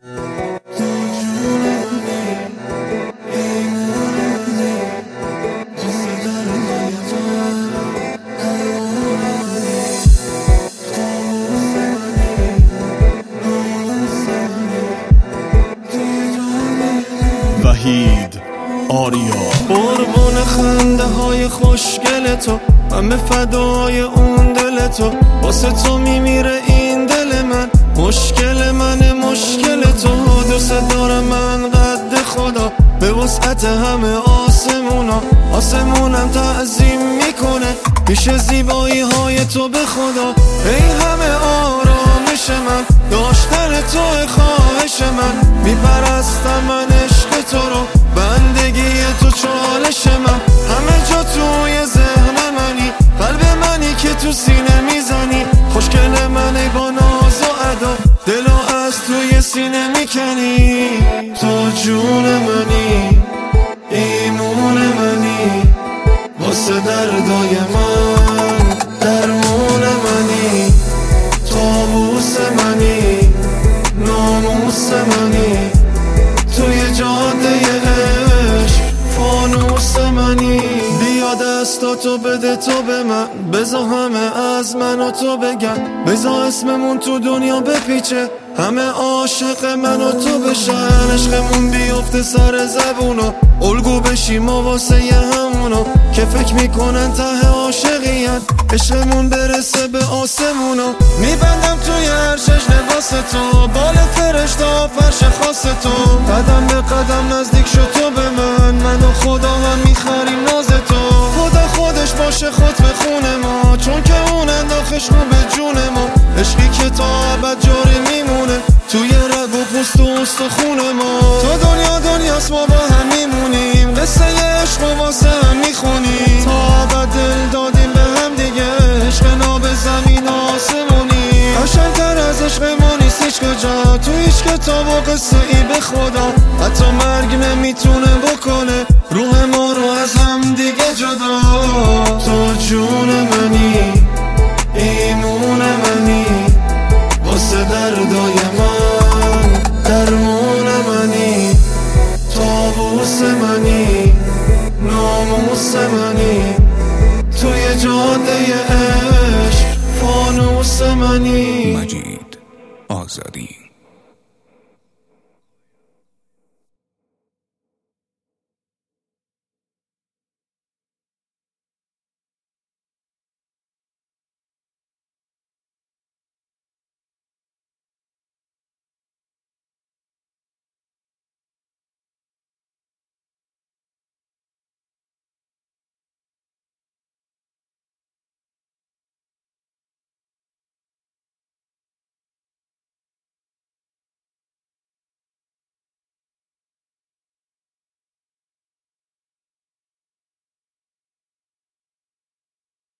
وحید آریا قربون خنده های خوشگل تو، همه فدای اون دل تو، واسه تو میمیره این دل من. مشکل من مشکل تو، دوست دارم من قد خدا، به وسعت همه آسمونم تعظیم میکنه پیش زیبایی های تو به خدا. ای همه آرامش من، داشتن تو خواهش من، میپرستم من عشق تو رو، بندگی تو چالش من. همه جا توی ذهن منی، قلب منی که تو سینه میزنی، خوشگل منی با ناز و ادا، دلو از توی سینه میکنی. تو جون منی، ایمون منی، واسه دردای من درمون منی، طاووس منی، ناموس منی، توی جاده عشق فانوس منی. بیا دستاتو بده تو به من، بزا همه از من و تو بگن، بزا اسممون تو دنیا بپیچه، همه عاشق من و تو بشن، عشقمون بیفته سر زبونا، الگو بشیم ما واسه یه همونا که فکر میکنن ته عاشقین، عشقمون برسه به آسمونا. میبندم توی هر شش لباس تو، بال فرشتا فرش خاص تو، قدم به قدم نزدیک شو تو به من و خدا هم میخریم ناز تو. خدا خودش باشه خود به خون ما، چون که اون انداخش رو به جون ما، عشقی که تا ابد جاری میمونه توی رگ و پوست و استخون ما. تو دنیاست ما با هم میمونیم، قصه عشق و واسه هم میخونیم، تا ابد دل دادیم به هم دیگه، عشق ناب زمین آسمونی. قشنگتر از عشق ما نیست هیچ کجا، تو هیچ کتاب و قصه ای به خدا، حتی مرگ نمیتونه بکنه روح ما رو از هم دیگه جدا. تو جون منی، ایمون منی، واسه دردای من درمون منی، طاووس منی، ناموس منی، توی جاده عشق فانوس منی. مجید آزادی.